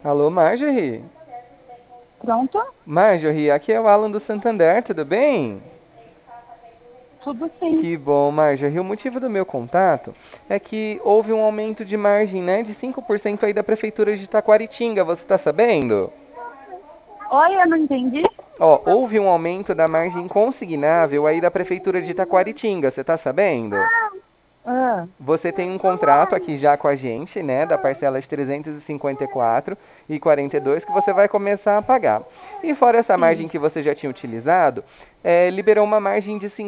Alô, Marjorie? Pronto? Marjorie, aqui é o Alan do Santander, tudo bem? Tudo sim. Que bom, Marjorie. O motivo do meu contato é que houve um aumento de margem, né, de 5% aí da Prefeitura de Taquaritinga, você está sabendo? Oi, eu não entendi. Ó, houve um aumento da margem consignável aí da Prefeitura de Taquaritinga, você está sabendo? Ah, Você tem um contrato aqui já com a gente, né, da parcela de 354,42 que você vai começar a pagar. E fora essa margem sim. que você já tinha utilizado, liberou uma margem de R$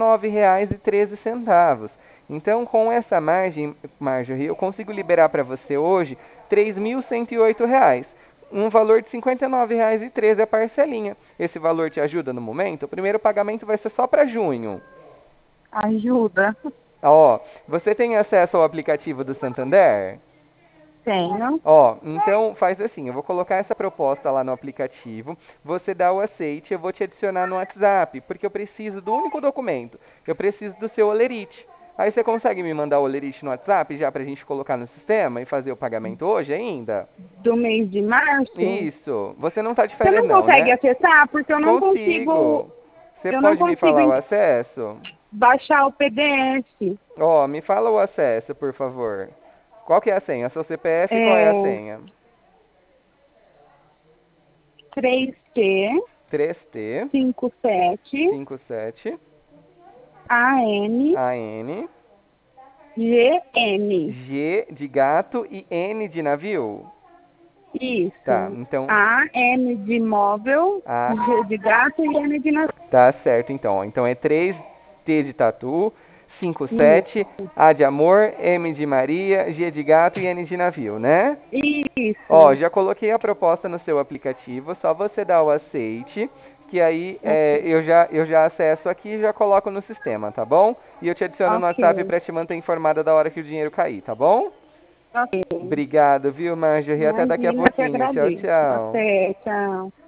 59,13. Então, com essa margem, Marjorie, eu consigo liberar para você hoje R$ 3.108. Um valor de R$ 59,13 a parcelinha. Esse valor te ajuda no momento? O primeiro pagamento vai ser só para junho. Ajuda. Ó, você tem acesso ao aplicativo do Santander? Tenho. Ó, então faz assim, eu vou colocar essa proposta lá no aplicativo, você dá o aceite, eu vou te adicionar no WhatsApp, porque eu preciso do único documento, eu preciso do seu olerite. Aí você consegue me mandar o olerite no WhatsApp já pra gente colocar no sistema e fazer o pagamento hoje ainda? Do mês de março. Isso. Você não tá de Você férias não não, consegue né? acessar porque Consigo. Você eu não pode me consigo falar o acesso? baixar o PDF. Ó, me fala o acesso, por favor. Qual que é a senha? Seu CPF, qual é a É senha? 3T 3T 57 57 AM AN GM. G de gato e N de navio. Tá, Isso. então AM de móvel, a G de gato e M de navio. tá certo então. Ó. Então é 3T de tatu, 57 Isso. A de amor, M de Maria, G de gato e N de navio, né? Ó, Isso. já coloquei a proposta no seu aplicativo, só você dá o aceite, que aí Ok. eu já acesso aqui e já coloco no sistema, tá bom? E eu te adiciono no WhatsApp Ok. pra te manter informada da hora que o dinheiro cair, tá bom? Ok. Obrigado, viu, Marjorie? Até daqui a Imagina, que pouquinho. Tchau, agradeço. tchau. Até, tchau.